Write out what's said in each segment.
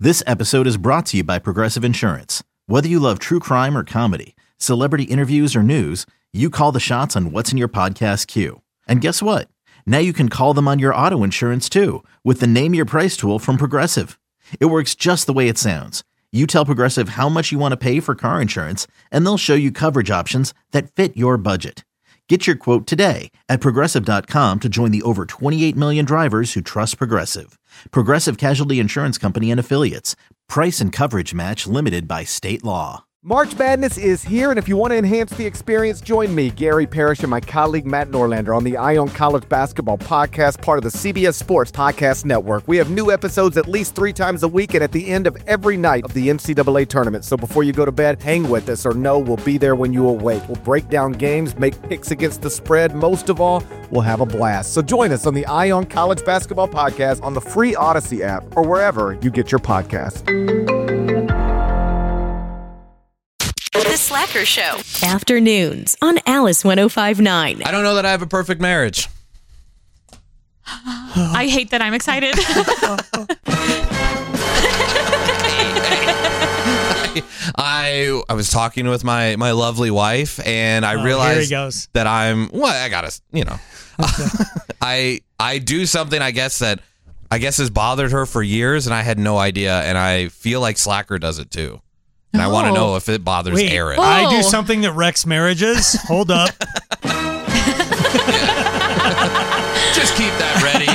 This episode is brought to you by Progressive Insurance. Whether you love true crime or comedy, celebrity interviews or news, you call the shots on what's in your podcast queue. And guess what? Now you can call them on your auto insurance too with the Name Your Price tool from Progressive. It works just the way it sounds. You tell Progressive how much you want to pay for car insurance, and they'll show you coverage options that fit your budget. Get your quote today at Progressive.com to join the over 28 million drivers who trust Progressive. Progressive Casualty Insurance Company and Affiliates. Price and coverage match limited by state law. March Madness is here, and if you want to enhance the experience, join me, Gary Parrish, and my colleague Matt Norlander on the Ion College Basketball Podcast, part of the CBS Sports Podcast Network. We have new episodes at least 3 times a week and at the end of every night of the NCAA tournament. So before you go to bed, hang with us or know we'll be there when you awake. We'll break down games, make picks against the spread. Most of all, we'll have a blast. So join us on the Ion College Basketball Podcast on the free Odyssey app or wherever you get your podcasts. The Slacker Show. Afternoons on Alice 105.9. I don't know that I have a perfect marriage. I hate that I'm excited. I was talking with my lovely wife, and I realized that I gotta, I do something I guess has bothered her for years, and I had no idea, and I feel like Slacker does it too. And I want to know if it bothers Aaron. I do something that wrecks marriages. Hold up. Just keep that ready.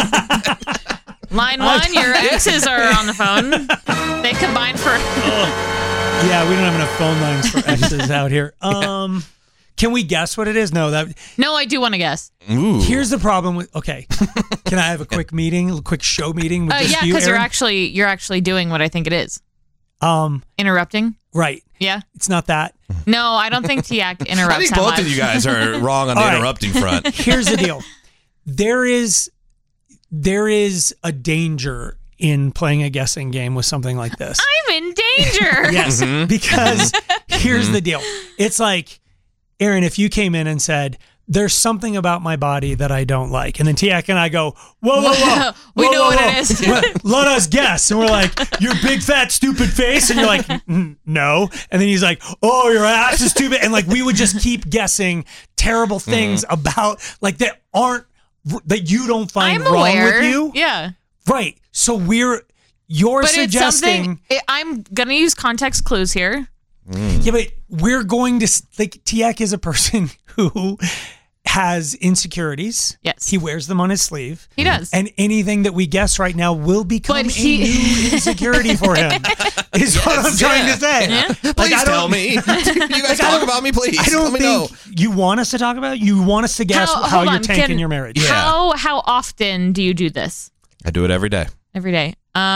Line 1, your exes are on the phone. They combined for... Yeah, we don't have enough phone lines for exes out here. Can we guess what it is? No, I do want to guess. Ooh. Here's the problem with... Okay. Can I have a quick meeting, a quick show meeting with just you, because Aaron? you're actually doing what I think it is. Interrupting? Right. Yeah. It's not that. No, I don't think Tiak interrupts. I think both of you guys are wrong on the interrupting front. Here's the deal. There is a danger in playing a guessing game with something like this. I'm in danger. Yes, because here's the deal. It's like, Aaron, if you came in and said, there's something about my body that I don't like. And then Tiak and I go, whoa. We know what it is. Let us guess. And we're like, your big, fat, stupid face. And you're like, no. And then he's like, oh, your ass is stupid. And like, we would just keep guessing terrible things about, like, that you don't find wrong with you. Yeah. Right. So you're suggesting. I'm going to use context clues here. Yeah, but we're going to, like, Tiak is a person who has insecurities. Yes. He wears them on his sleeve. He does. And anything that we guess right now will become a new insecurity for him, is what I'm trying to say. Yeah. Please tell me. You guys talk about me, please. I don't think you want us to talk about it. You want us to guess how you're tanking your marriage. Yeah. How often do you do this? I do it every day. Every day.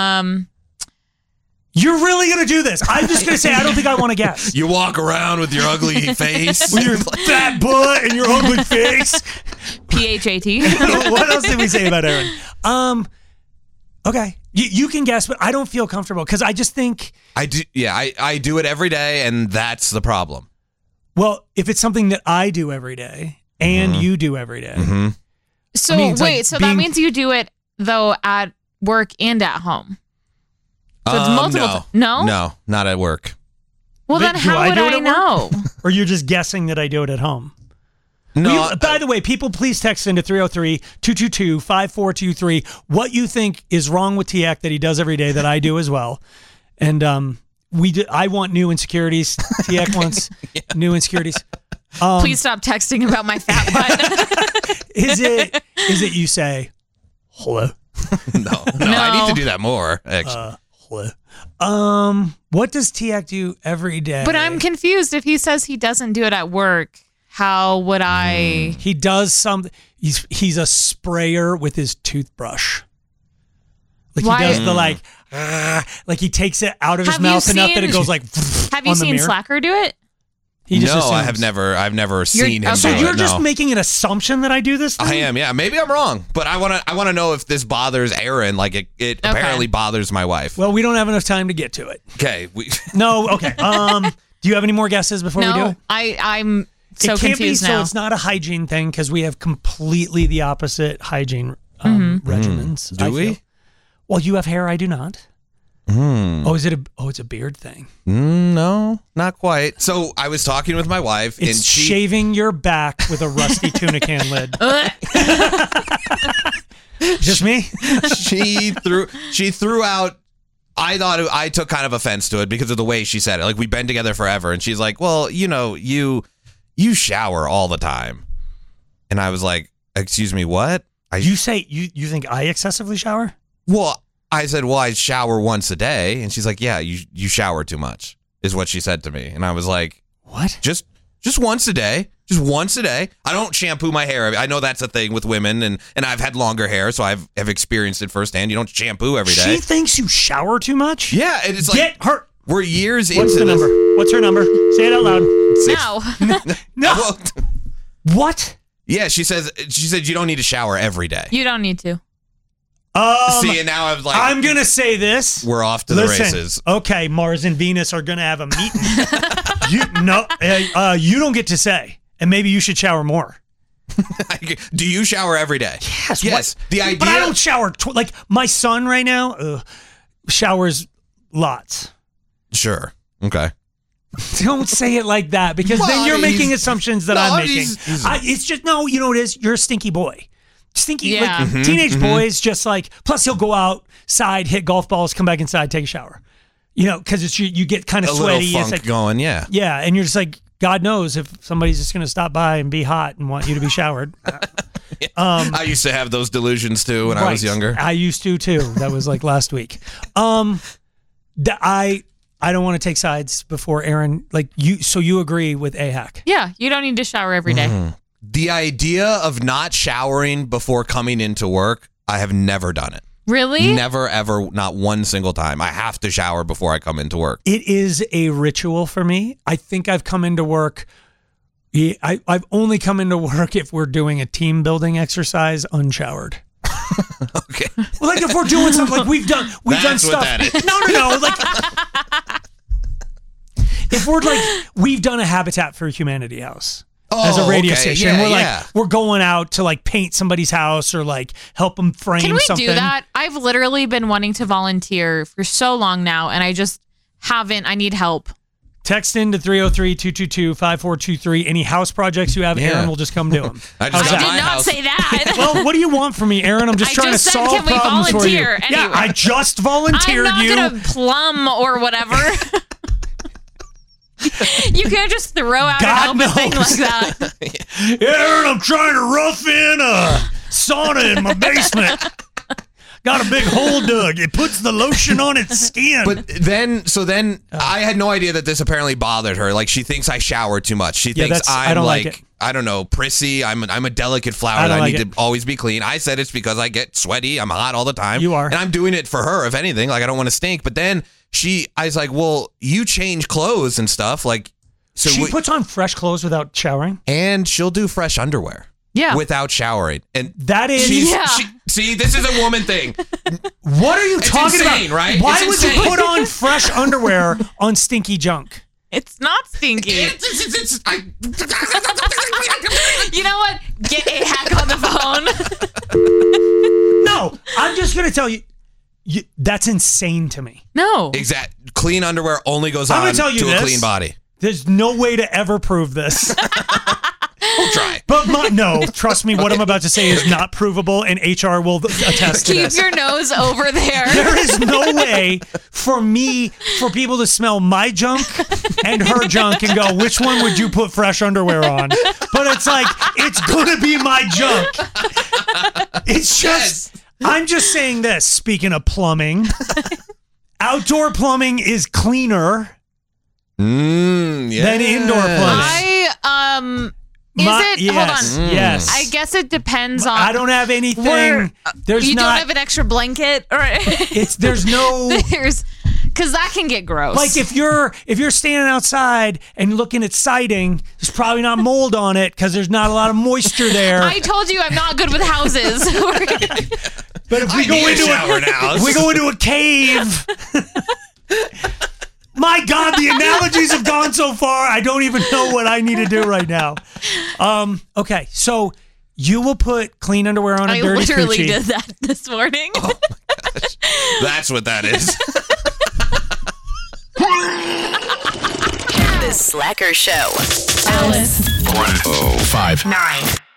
You're really going to do this? I'm just going to say I don't think I want to guess. You walk around with your ugly face. With your fat butt and your ugly face. PHAT. What else did we say about Aaron? Okay. You can guess, but I don't feel comfortable because I just think... I do. Yeah, I do it every day, and that's the problem. Well, if it's something that I do every day and you do every day. Mm-hmm. So that means you do it, though, at work and at home. So it's multiple. No, not at work. Well, then how would I know? Or you're just guessing that I do it at home? No. By the way, people, please text into 303-222-5423 what you think is wrong with Tiak that he does every day that I do as well. And I want new insecurities. Tiak wants new insecurities. Please stop texting about my fat butt. Is it you say, hello? No, I need to do that more, actually. What does Tiak do every day? But I'm confused. If he says he doesn't do it at work, how would I? He does something. He's a sprayer with his toothbrush. Like he does the like he takes it out of his mouth enough that it goes like. Have you seen Slacker do it? I have never. I've never seen him. So do you're it, just making an assumption that I do this thing? I am. Yeah, maybe I'm wrong, but I want to know if this bothers Aaron. Like it apparently bothers my wife. Well, we don't have enough time to get to it. Okay. No. Okay. Do you have any more guesses before we do it? I'm so it can't confused be, now. So it's not a hygiene thing because we have completely the opposite hygiene regimens. Do we? Well, you have hair. I do not. Oh, it's a beard thing. No, not quite. So I was talking with my wife, It's and she shaving your back with a rusty tuna can lid. Just me? she threw out. I took kind of offense to it because of the way she said it. Like, we've been together forever, and she's like, "Well, you shower all the time," and I was like, "Excuse me, what?" You say you think I excessively shower? Well, I said, "Well, I shower once a day," and she's like, "Yeah, you shower too much," is what she said to me, and I was like, "What? Just once a day." Just once a day. I don't shampoo my hair. I know that's a thing with women, and I've had longer hair, so I've experienced it firsthand. You don't shampoo every day. She thinks you shower too much? Yeah, and it's like, get her. We're years into What's the number? What's her number? Say it out loud. No. No. What? Yeah, she said you don't need to shower every day. You don't need to. See, and now I'm like, I'm going to say this. We're off to the races. Okay, Mars and Venus are going to have a meeting. You don't get to say. And maybe you should shower more. Do you shower every day? Yes. Yes. What? The idea, but I don't shower. Like my son right now showers lots. Sure. Okay. Don't say it like that because then you're making assumptions that I'm making. It's just you know what it is? You're a stinky boy. Stinky. Yeah. Like, teenage boys just like. Plus he'll go outside, hit golf balls, come back inside, take a shower. Because it's you get kind of sweaty. Little funk it's like, going. Yeah. Yeah, and you're just like. God knows if somebody's just going to stop by and be hot and want you to be showered. I used to have those delusions too when I was younger. I used to too. That was like last week. I don't want to take sides before Aaron. Like you, so you agree with AHAC? Yeah, you don't need to shower every day. The idea of not showering before coming into work, I have never done it. Really? Never, ever, not one single time. I have to shower before I come into work. It is a ritual for me. I think I've come into work. I've only come into work if we're doing a team building exercise unshowered. Okay. Well, like if we're doing something like we've done stuff. What that is. No. Like if we're like we've done a Habitat for Humanity house. As a radio station, we're going out to like paint somebody's house or like help them frame something. Can we do that? I've literally been wanting to volunteer for so long now, and I just haven't. I need help. Text in to 303-222-5423. Any house projects you have, Aaron will just come do them. I did not say that. Well, what do you want from me, Aaron? I'm just trying to solve problems for you. Anyway. Yeah, I just volunteered you. I'm not going to plumb or whatever. You can't just throw out a thing like that. Aaron, I'm trying to rough in a sauna in my basement. Got a big hole dug. It puts the lotion on its skin. But then I had no idea that this apparently bothered her. Like, she thinks I shower too much. She thinks I'm like I don't know, prissy. I'm a delicate flower that I need to always be clean. I said it's because I get sweaty. I'm hot all the time. You are. And I'm doing it for her, if anything. Like, I don't want to stink. But then I was like, well, you change clothes and stuff. Like, so she puts on fresh clothes without showering? And she'll do fresh underwear. Yeah. Without showering. And that is... see, this is a woman thing. What are you talking insane, about? Right? Why would you put on fresh underwear on stinky junk? It's not stinky. You know what? Get AHAC on the phone. No, I'm just going to tell you, that's insane to me. No. Exactly. Clean underwear only goes on to a clean body. There's no way to ever prove this. We'll try. But no, trust me, what I'm about to say is not provable, and HR will attest to this. Keep your nose over there. There is no way for people to smell my junk and her junk and go, which one would you put fresh underwear on? But it's like, it's going to be my junk. It's just, I'm just saying this, speaking of plumbing, outdoor plumbing is cleaner than indoor plumbing. Hold on. Yes. I guess it depends on. I don't have anything. You don't have an extra blanket, or there's because that can get gross. Like if you're standing outside and looking at siding, there's probably not mold on it because there's not a lot of moisture there. I told you I'm not good with houses. But if we go into a cave. My God, the analogies have gone so far. I don't even know what I need to do right now. Okay, so you will put clean underwear on a dirty coochie. I literally did that this morning. Oh my gosh. That's what that is. The Slacker Show. Alice. 105.9.